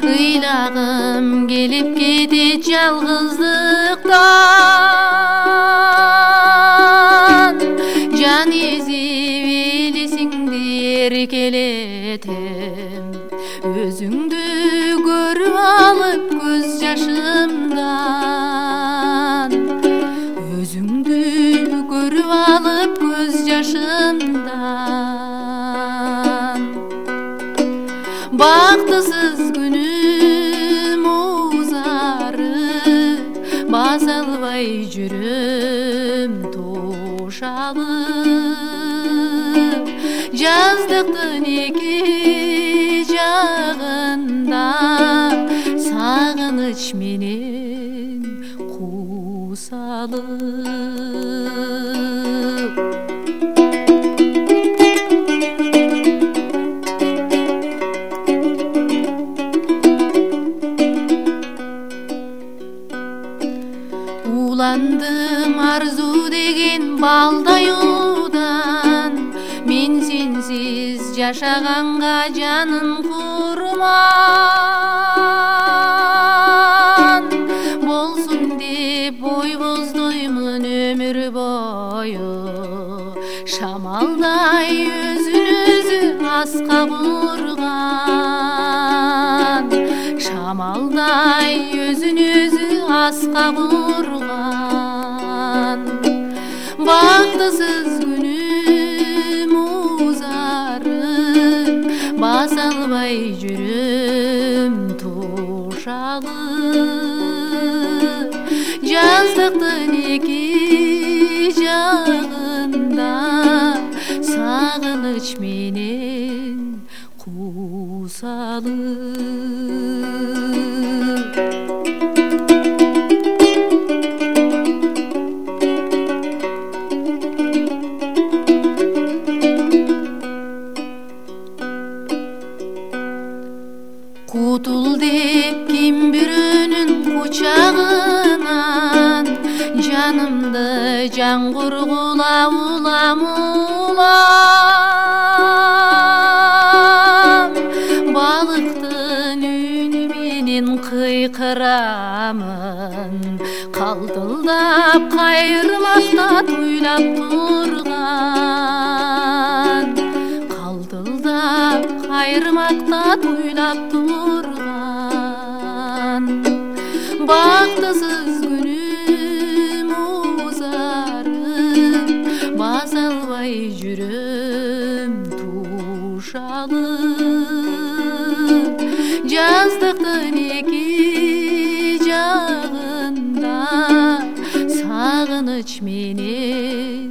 ыйлағым келіп кетет жалғыздықтан. Жан езіп елесіңдер келетім, өзіңді көріп алып көз жашымдан. Өзіңді көріп алып көз жашымдан. Бақтысыз күнім ұзары, баса албай жүрім тошалып. Жаздықтың екі жағында сағыныш менен қусалып. Уландым арзу деген балдай удан, мен сенсіз жашағанға жаным құрман. Болсын деп ой боздоймын өмір бойы, шамалдай өзін өзі асқа бұрған. Шамалдай өзін өзі асқа бұрған. Бақтысыз күнім ұзары, баса албай жүрім тошалып. Жаздықтың екі жағында сағыныш менен қусалып. Құтыл деп кім бүрінің құшағынан, жанымды жан құрғыла улам улам. Балықтың үні менен қиқырамын, қалтылдап қайырмақта тойлап тұрған. Қалтылдап қайырмақта тойлап тұрған. Бақтысыз күнім ұзары, баса албай жүрім тушалып. Жаздықтың екі жағында сағыныш менен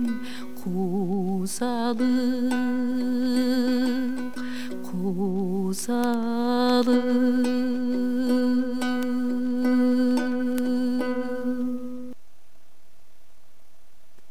қусалып.